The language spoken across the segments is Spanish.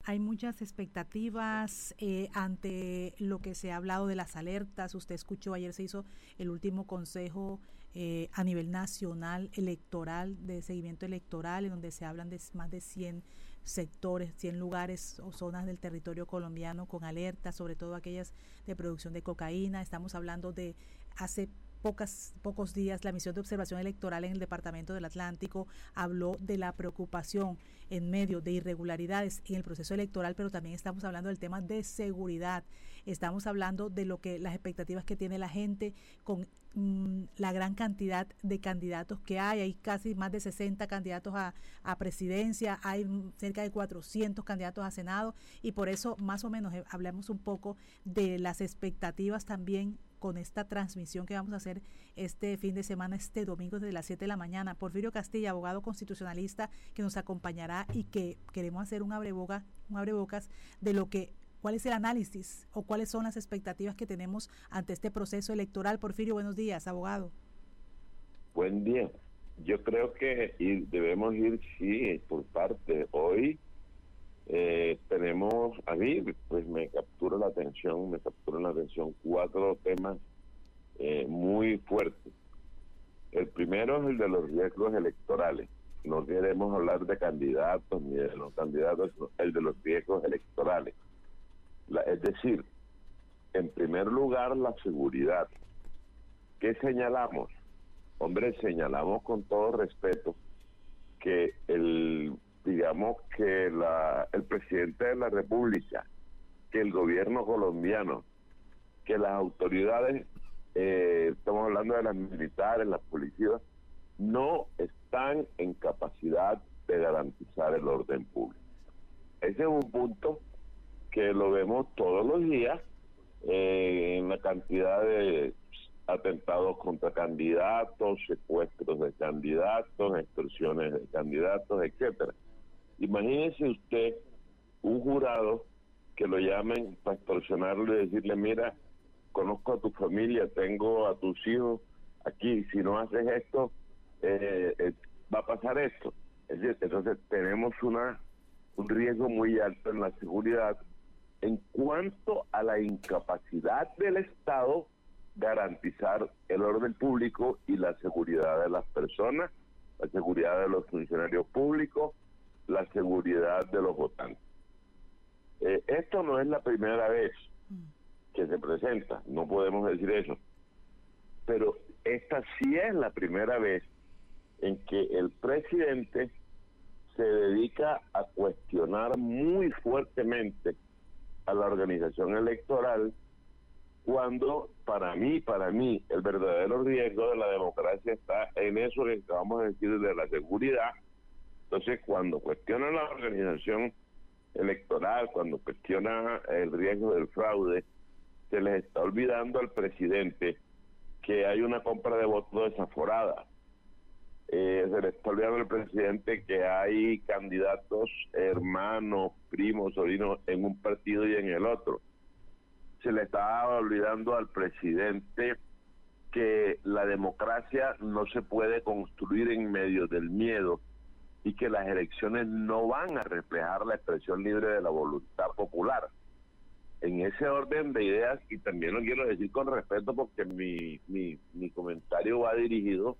hay muchas expectativas ante lo que se ha hablado de las alertas. Usted escuchó, ayer se hizo el último consejo a nivel nacional electoral, de seguimiento electoral, en donde se hablan de más de 100 sectores, 100 lugares o zonas del territorio colombiano con alertas, sobre todo aquellas de producción de cocaína. Estamos hablando de hace pocos días, la misión de observación electoral en el Departamento del Atlántico habló de la preocupación en medio de irregularidades en el proceso electoral, pero también estamos hablando del tema de seguridad. Estamos hablando de lo que las expectativas que tiene la gente con la gran cantidad de candidatos que hay casi más de 60 candidatos a presidencia, hay cerca de 400 candidatos a Senado, y por eso más o menos hablemos un poco de las expectativas también con esta transmisión que vamos a hacer este fin de semana, este domingo desde las 7 de la mañana. Porfirio Castilla, abogado constitucionalista, que nos acompañará y que queremos hacer un abrebocas de lo que, cuál es el análisis o cuáles son las expectativas que tenemos ante este proceso electoral. Porfirio, buenos días, abogado. Buen día. Yo creo que debemos ir, sí, por parte. Hoy tenemos, a mí pues me capturan la atención 4 temas muy fuertes. El primero es el de los riesgos electorales. No queremos hablar de candidatos ni de los candidatos, sino el de los riesgos electorales. Es decir, en primer lugar, la seguridad. ¿Qué señalamos? Hombre, señalamos con todo respeto que el presidente de la República, que el gobierno colombiano, que las autoridades, estamos hablando de las militares, las policías, no están en capacidad de garantizar el orden público. Ese es un punto que lo vemos todos los días en la cantidad de atentados contra candidatos, secuestros de candidatos, extorsiones de candidatos, etcétera. Imagínese usted un jurado que lo llamen para extorsionarlo y decirle: mira, conozco a tu familia, tengo a tus hijos aquí, si no haces esto, va a pasar esto. Es decir, entonces tenemos un riesgo muy alto en la seguridad en cuanto a la incapacidad del Estado garantizar el orden público y la seguridad de las personas, la seguridad de los funcionarios públicos, la seguridad de los votantes. Esto no es la primera vez que se presenta, no podemos decir eso, pero esta sí es la primera vez en que el presidente se dedica a cuestionar muy fuertemente a la organización electoral, cuando para mí el verdadero riesgo de la democracia está en eso que acabamos de decir, de la seguridad. Entonces, cuando cuestiona la organización electoral, cuando cuestiona el riesgo del fraude, se les está olvidando al presidente que hay una compra de votos desaforada. Se le está olvidando al presidente que hay candidatos hermanos, primos, sobrinos en un partido y en el otro. Se le está olvidando al presidente que la democracia no se puede construir en medio del miedo y que las elecciones no van a reflejar la expresión libre de la voluntad popular. En ese orden de ideas, y también lo quiero decir con respeto porque mi comentario va dirigido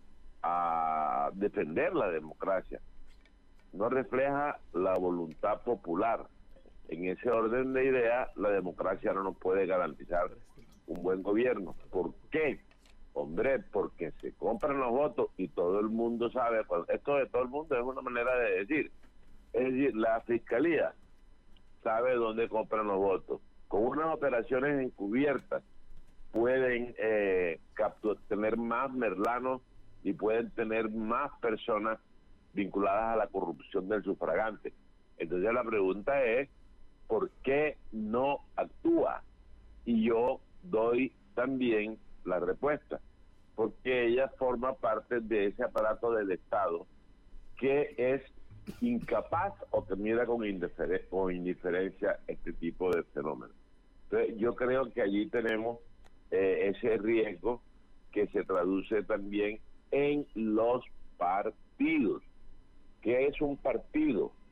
a defender la democracia, no refleja la voluntad popular. En ese orden de ideas, la democracia no nos puede garantizar un buen gobierno. ¿Por qué? Hombre, porque se compran los votos y todo el mundo sabe, esto de todo el mundo es una manera de decir, es decir, la fiscalía sabe dónde compran los votos. Con unas operaciones encubiertas pueden tener más merlanos y pueden tener más personas vinculadas a la corrupción del sufragante. Entonces la pregunta es, ¿por qué no actúa? Y yo doy también la respuesta, porque ella forma parte de ese aparato del Estado que es incapaz o que mira con indiferencia este tipo de fenómenos. Entonces yo creo que allí tenemos ese riesgo que se traduce también en los partidos. ¿Qué es un partido?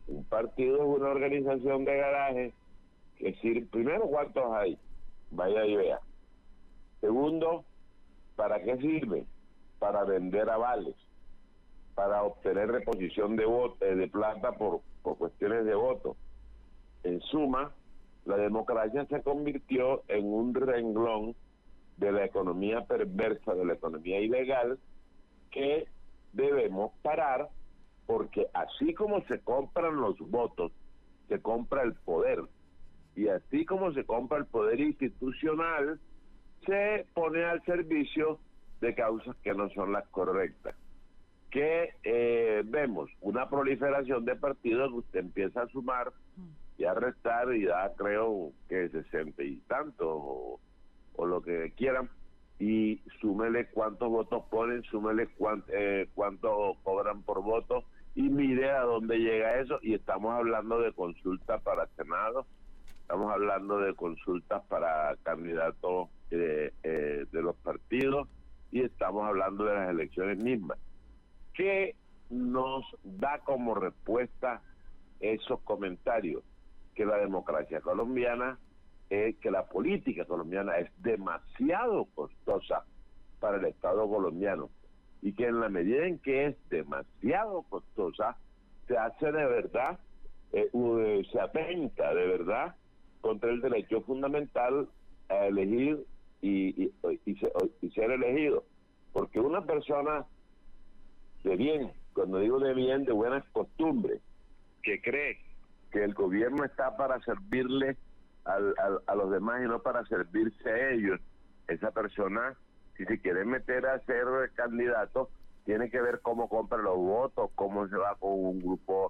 Un partido es una organización de garaje que sirve, primero, ¿cuántos hay? Vaya y vea. Segundo, ¿para qué sirve? Para vender avales, para obtener reposición de voto, de plata por cuestiones de voto. En suma, la democracia se convirtió en un renglón de la economía perversa, de la economía ilegal, que debemos parar, porque así como se compran los votos, se compra el poder, y así como se compra el poder institucional, se pone al servicio de causas que no son las correctas. Que vemos una proliferación de partidos que usted empieza a sumar y a restar y da, creo que 60 y tantos o lo que quieran, y súmele cuántos votos ponen, súmele cuánto cobran por voto y mire a dónde llega eso. Y estamos hablando de consultas para Senado, estamos hablando de consultas para candidatos de los partidos, y estamos hablando de las elecciones mismas. ¿Qué nos da como respuesta esos comentarios? Que la democracia colombiana, que la política colombiana es demasiado costosa para el Estado colombiano, y que en la medida en que es demasiado costosa, se hace de verdad, se atenta de verdad contra el derecho fundamental a elegir y ser elegido. Porque una persona de bien, cuando digo de bien, de buenas costumbres, que cree que el gobierno está para servirle a los demás y no para servirse a ellos, esa persona, si se quiere meter a ser candidato, tiene que ver cómo compra los votos, cómo se va con un grupo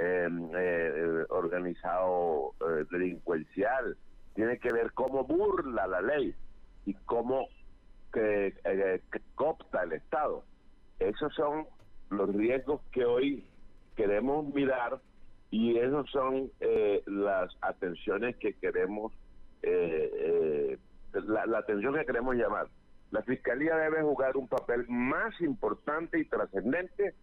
organizado delincuencial, tiene que ver cómo burla la ley y cómo que coopta el Estado. Esos son los riesgos que hoy queremos mirar, y esos son las atenciones que queremos, la atención que queremos llamar. La Fiscalía debe jugar un papel más importante y trascendente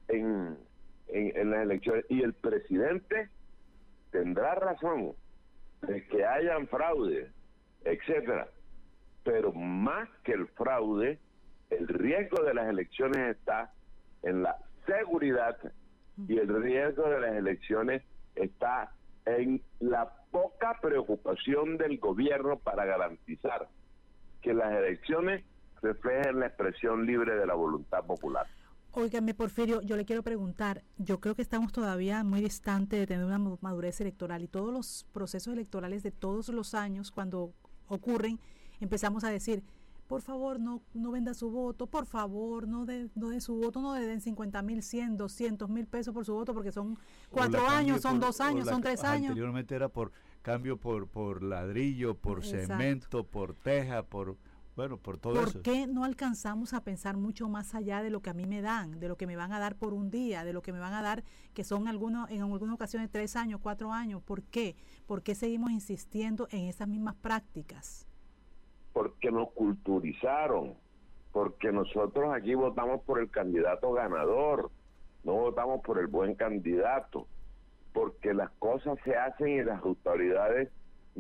en las elecciones, y el presidente tendrá razón de que hayan fraude, etcétera, pero más que el fraude, el riesgo de las elecciones está en la seguridad, y el riesgo de las elecciones está en la poca preocupación del gobierno para garantizar que las elecciones reflejen la expresión libre de la voluntad popular. Óigame, Porfirio, yo le quiero preguntar, yo creo que estamos todavía muy distantes de tener una madurez electoral, y todos los procesos electorales de todos los años, cuando ocurren, empezamos a decir, por favor, no venda su voto, por favor, no de su voto, no le den 50,000, 100, 200,000 pesos por su voto, porque son 4 años, son 2 años, son 3 años. Anteriormente era por cambio por ladrillo, por cemento, por teja, por todo eso. ¿Por qué no alcanzamos a pensar mucho más allá de lo que a mí me dan, de lo que me van a dar por un día, de lo que me van a dar, que son en algunas ocasiones 3 años, 4 años? ¿Por qué? ¿Por qué seguimos insistiendo en esas mismas prácticas? Porque nos culturizaron, porque nosotros aquí votamos por el candidato ganador, no votamos por el buen candidato, porque las cosas se hacen y las autoridades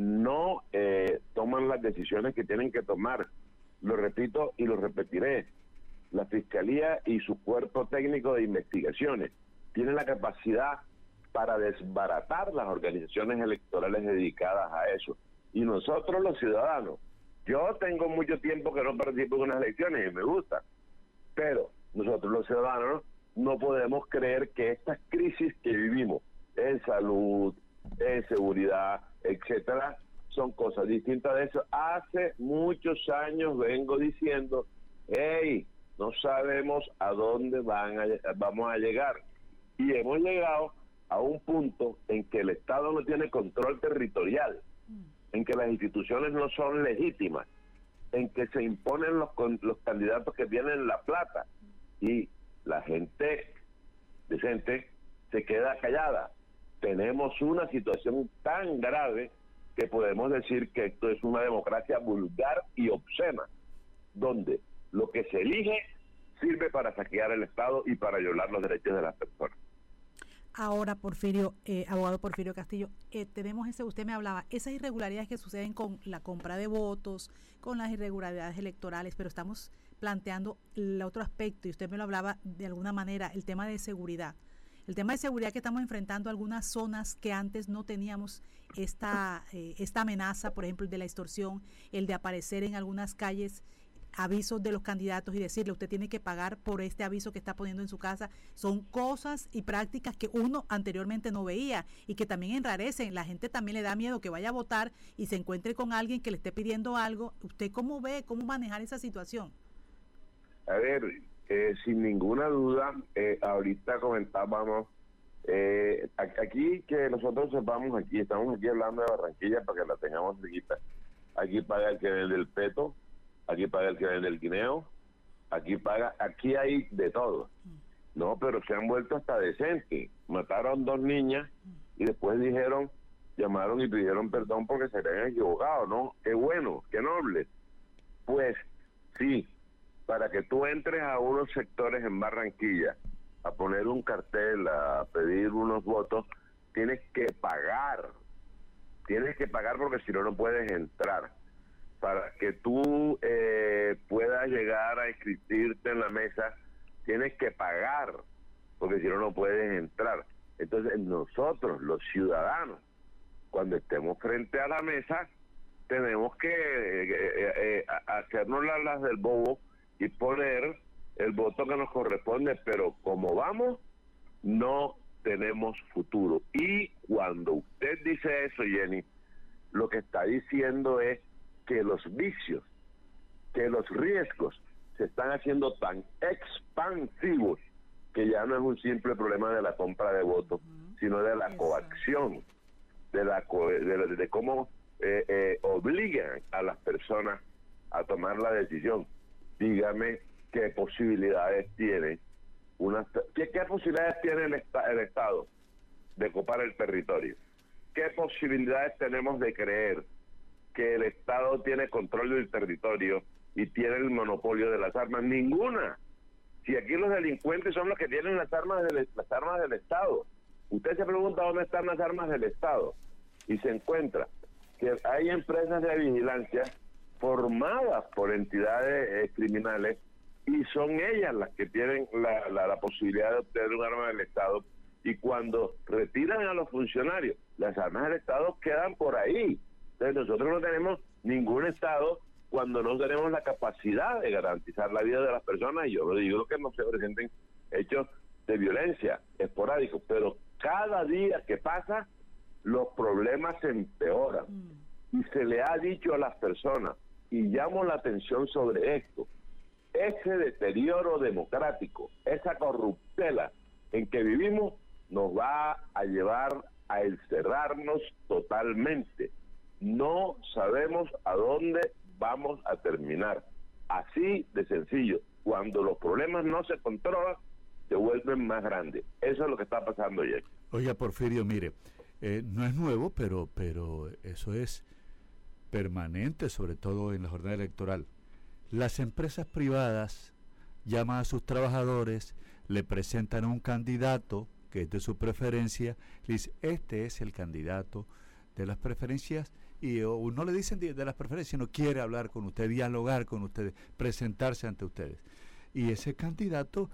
no toman las decisiones que tienen que tomar. Lo repito y lo repetiré, la Fiscalía y su cuerpo técnico de investigaciones tienen la capacidad para desbaratar las organizaciones electorales dedicadas a eso, y nosotros los ciudadanos, yo tengo mucho tiempo que no participo en unas elecciones y me gusta, pero nosotros los ciudadanos no podemos creer que estas crisis que vivimos en salud, en seguridad, etcétera, son cosas distintas de eso. Hace muchos años vengo diciendo, hey, no sabemos a dónde vamos a llegar, y hemos llegado a un punto en que el Estado no tiene control territorial, en que las instituciones no son legítimas, en que se imponen los candidatos que tienen la plata, y la gente decente se queda callada. Tenemos una situación tan grave que podemos decir que esto es una democracia vulgar y obscena, donde lo que se elige sirve para saquear el Estado y para violar los derechos de las personas. Ahora, Porfirio, abogado Porfirio Castillo, tenemos usted me hablaba, esas irregularidades que suceden con la compra de votos, con las irregularidades electorales, pero estamos planteando el otro aspecto, y usted me lo hablaba de alguna manera, el tema de seguridad. El tema de seguridad que estamos enfrentando algunas zonas que antes no teníamos esta amenaza, por ejemplo, el de la extorsión, el de aparecer en algunas calles avisos de los candidatos y decirle usted tiene que pagar por este aviso que está poniendo en su casa, son cosas y prácticas que uno anteriormente no veía y que también enrarecen. La gente también le da miedo que vaya a votar y se encuentre con alguien que le esté pidiendo algo. ¿Usted cómo ve, cómo manejar esa situación? A ver, sin ninguna duda, ahorita comentábamos, aquí que nosotros sepamos, estamos aquí hablando de Barranquilla para que la tengamos cerquita. Aquí paga el que vende el peto, aquí paga el que vende el guineo, aquí hay de todo. No, pero se han vuelto hasta decentes. Mataron 2 niñas y después llamaron y pidieron perdón porque se habían equivocado, ¿no? Qué bueno, qué noble. Pues sí, para que tú entres a unos sectores en Barranquilla a poner un cartel, a pedir unos votos, tienes que pagar porque si no, no puedes entrar. Para que tú puedas llegar a inscribirte en la mesa, tienes que pagar, porque si no, no puedes entrar. Entonces, nosotros, los ciudadanos, cuando estemos frente a la mesa, tenemos que hacernos las del bobo y poner el voto que nos corresponde, pero como vamos, no tenemos futuro. Y cuando usted dice eso, Jenny, lo que está diciendo es que los vicios, que los riesgos se están haciendo tan expansivos que ya no es un simple problema de la compra de votos, sino de la coacción, de cómo obligan a las personas a tomar la decisión. Dígame qué posibilidades tiene ¿qué posibilidades tiene el Estado de ocupar el territorio? ¿Qué posibilidades tenemos de creer que el Estado tiene control del territorio y tiene el monopolio de las armas? Ninguna. Si aquí los delincuentes son los que tienen las armas del Estado. Usted se pregunta dónde están las armas del Estado y se encuentra que hay empresas de vigilancia formadas por entidades criminales y son ellas las que tienen la posibilidad de obtener un arma del Estado, y cuando retiran a los funcionarios, las armas del Estado quedan por ahí. Entonces nosotros no tenemos ningún Estado cuando no tenemos la capacidad de garantizar la vida de las personas, y yo lo digo que no se presenten hechos de violencia esporádicos, pero cada día que pasa los problemas se empeoran. Y se le ha dicho a las personas, y llamo la atención sobre esto, ese deterioro democrático, esa corruptela en que vivimos nos va a llevar a encerrarnos totalmente. No sabemos a dónde vamos a terminar. Así de sencillo. Cuando los problemas no se controlan, se vuelven más grandes. Eso es lo que está pasando ayer. Oiga, Porfirio, mire, no es nuevo, pero eso es permanente, sobre todo en la jornada electoral. Las empresas privadas llaman a sus trabajadores, le presentan a un candidato que es de su preferencia, le dice, este es el candidato de las preferencias, y no le dicen de las preferencias, no quiere hablar con usted, dialogar con ustedes, presentarse ante ustedes. Y ese candidato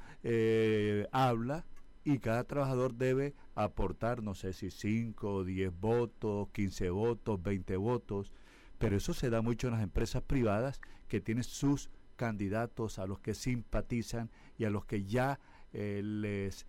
habla, y cada trabajador debe aportar, no sé si 5, 10 votos, 15 votos, 20 votos, pero eso se da mucho en las empresas privadas que tienen sus candidatos a los que simpatizan y a los que ya les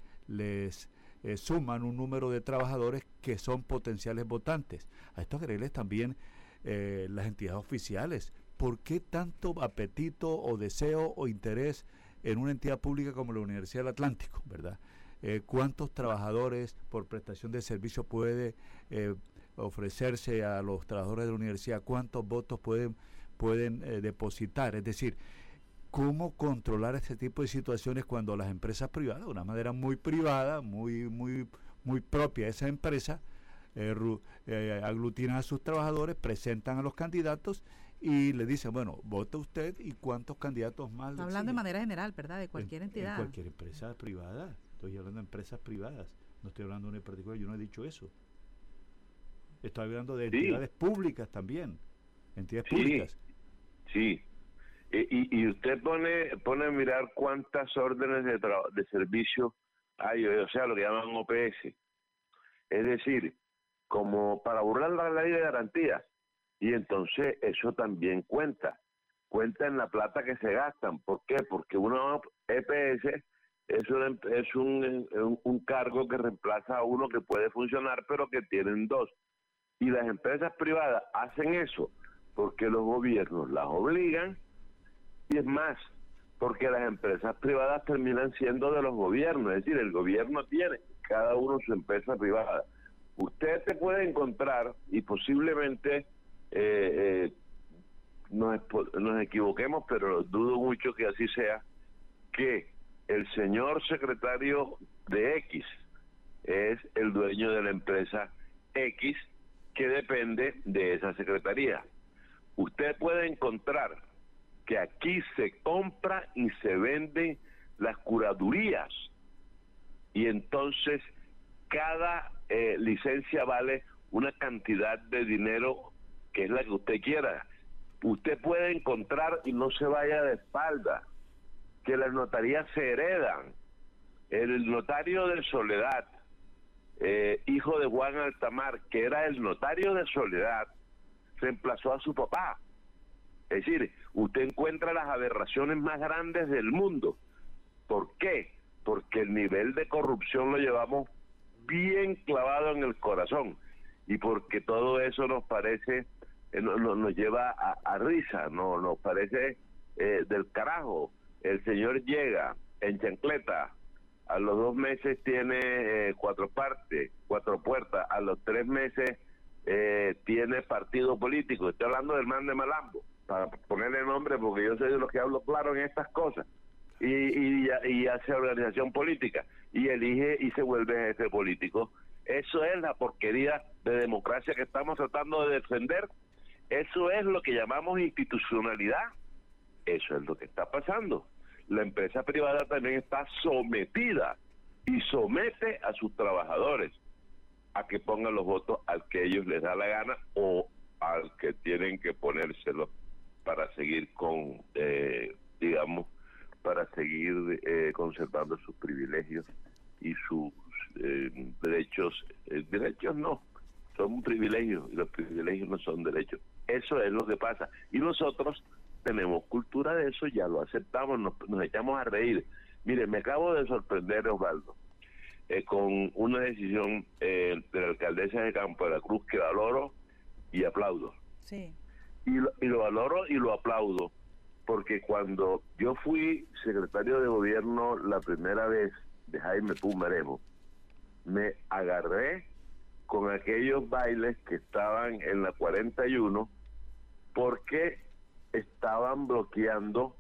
suman un número de trabajadores que son potenciales votantes. A esto agregarles también las entidades oficiales. ¿Por qué tanto apetito o deseo o interés en una entidad pública como la Universidad del Atlántico, verdad? ¿Cuántos trabajadores por prestación de servicio puede ofrecerse a los trabajadores de la universidad? ¿Cuántos votos pueden depositar? Es decir, ¿cómo controlar este tipo de situaciones cuando las empresas privadas, de una manera muy privada, muy propia de esa empresa, aglutinan a sus trabajadores, presentan a los candidatos y le dicen, bueno, vote usted y cuántos candidatos más? Está hablando de manera general, ¿verdad? De cualquier entidad. En cualquier empresa privada. Estoy hablando de empresas privadas. No estoy hablando de una en particular, yo no he dicho eso. Estoy hablando de Sí. entidades públicas también. Entidades Sí. públicas. Sí. Y usted pone a mirar cuántas órdenes de servicio hay, o sea, lo que llaman OPS. Es decir, como para burlar la ley de garantías. Y entonces eso también cuenta en la plata que se gastan. ¿Por qué? Porque una EPS es un cargo que reemplaza a uno que puede funcionar, pero que tienen dos. Y las empresas privadas hacen eso porque los gobiernos las obligan, y es más, porque las empresas privadas terminan siendo de los gobiernos, es decir, el gobierno tiene cada uno su empresa privada. Usted te puede encontrar, y posiblemente nos equivoquemos, pero dudo mucho que así sea, que el señor secretario de X es el dueño de la empresa X que depende de esa secretaría. Usted puede encontrar que aquí se compra y se venden las curadurías, y entonces cada licencia vale una cantidad de dinero que es la que usted quiera. Usted puede encontrar, y no se vaya de espalda, que las notarías se heredan. El notario de Soledad, hijo de Juan Altamar, que era el notario de Soledad, reemplazó a su papá. Es decir, usted encuentra las aberraciones más grandes del mundo. ¿Por qué? Porque el nivel de corrupción lo llevamos bien clavado en el corazón, y porque todo eso nos parece, nos lleva a risa, no nos parece del carajo. El señor llega en chancleta, a los 2 meses tiene 4 partes, 4 puertas, a los 3 meses tiene partido político. Estoy hablando del man de Malambo, para ponerle nombre, porque yo soy de los que hablo claro en estas cosas. Y hace organización política y elige y se vuelve jefe político. Eso es la porquería de democracia que estamos tratando de defender. Eso es lo que llamamos institucionalidad. Eso es lo que está pasando. La empresa privada también está sometida y somete a sus trabajadores a que pongan los votos al que ellos les da la gana o al que tienen que ponérselo para seguir con, digamos, para seguir conservando sus privilegios y sus derechos. Derechos no, son privilegios, y los privilegios no son derechos. Eso es lo que pasa. Y nosotros tenemos cultura de eso, ya lo aceptamos, nos echamos a reír. Mire, me acabo de sorprender, Osvaldo, con una decisión de la alcaldesa de Campo de la Cruz que valoro y aplaudo. Sí. Y lo valoro y lo aplaudo, porque cuando yo fui secretario de gobierno la primera vez de Jaime Pumarejo, me agarré con aquellos bailes que estaban en la 41 porque estaban bloqueando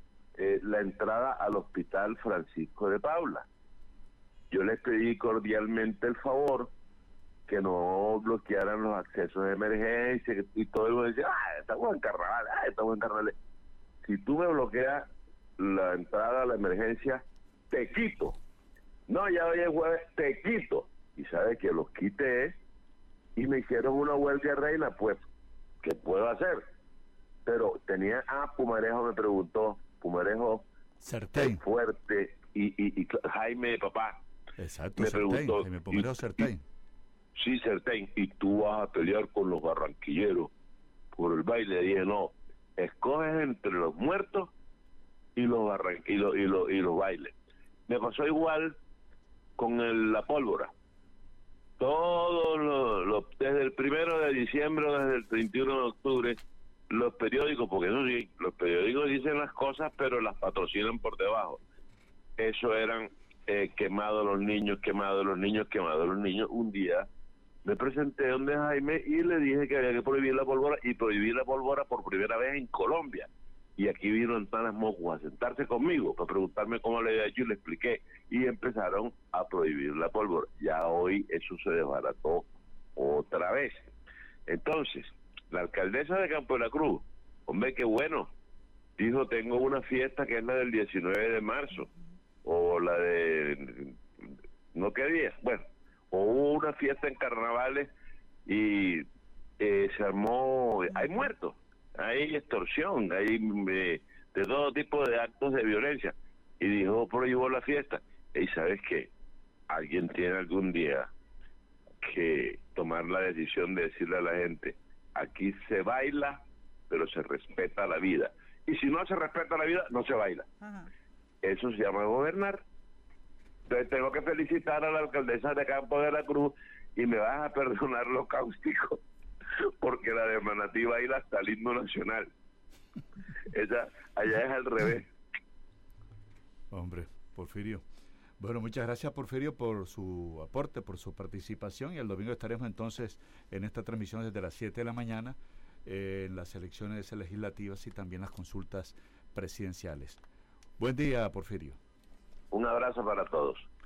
la entrada al Hospital Francisco de Paula. Yo les pedí cordialmente el favor que no bloquearan los accesos de emergencia, y todo el mundo decía, estamos en carnaval, estamos en carnaval. Si tú me bloqueas la entrada a la emergencia, te quito. No, ya hoy es jueves, te quito. Y sabes que los quité y me hicieron una huelga de reina, pues, ¿qué puedo hacer? Pero tenía, Pumarejo me preguntó, Pumarejo, Certain. Fuerte, y Jaime, papá. Exacto, me Certain, preguntó, Jaime Pumarejo Certain. Sí, Certain, y tú vas a pelear con los barranquilleros por el baile. Dije, no, escoges entre los muertos y los y los bailes. Me pasó igual con la pólvora. Desde el 1 de diciembre, desde el 31 de octubre, los periódicos, porque eso sí, los periódicos dicen las cosas, pero las patrocinan por debajo. Eso eran quemados los niños, quemados los niños, quemados los niños. Un día me presenté donde Jaime y le dije que había que prohibir la pólvora, y prohibir la pólvora por primera vez en Colombia. Y aquí vino Antanas Mocos a sentarse conmigo para preguntarme cómo le había hecho, y le expliqué. Y empezaron a prohibir la pólvora. Ya hoy eso se desbarató otra vez. Entonces, la alcaldesa de Campo de la Cruz, hombre, qué bueno, dijo, tengo una fiesta que es la del 19 de marzo, o la de no quería. Bueno, hubo una fiesta en carnavales y se armó, hay muertos, hay extorsión, hay de todo tipo de actos de violencia. Y dijo, prohibó la fiesta. Y ¿sabes qué? Alguien tiene algún día que tomar la decisión de decirle a la gente, aquí se baila, pero se respeta la vida. Y si no se respeta la vida, no se baila. Ajá. Eso se llama gobernar. Entonces tengo que felicitar a la alcaldesa de Campo de la Cruz, y me vas a perdonar lo cáustico, porque la de Manatí baila hasta el himno nacional. Ella, allá es al revés. Hombre, Porfirio. Bueno, muchas gracias, Porfirio, por su aporte, por su participación, y el domingo estaremos entonces en esta transmisión desde las 7 de la mañana en las elecciones legislativas y también las consultas presidenciales. Buen día, Porfirio. Un abrazo para todos.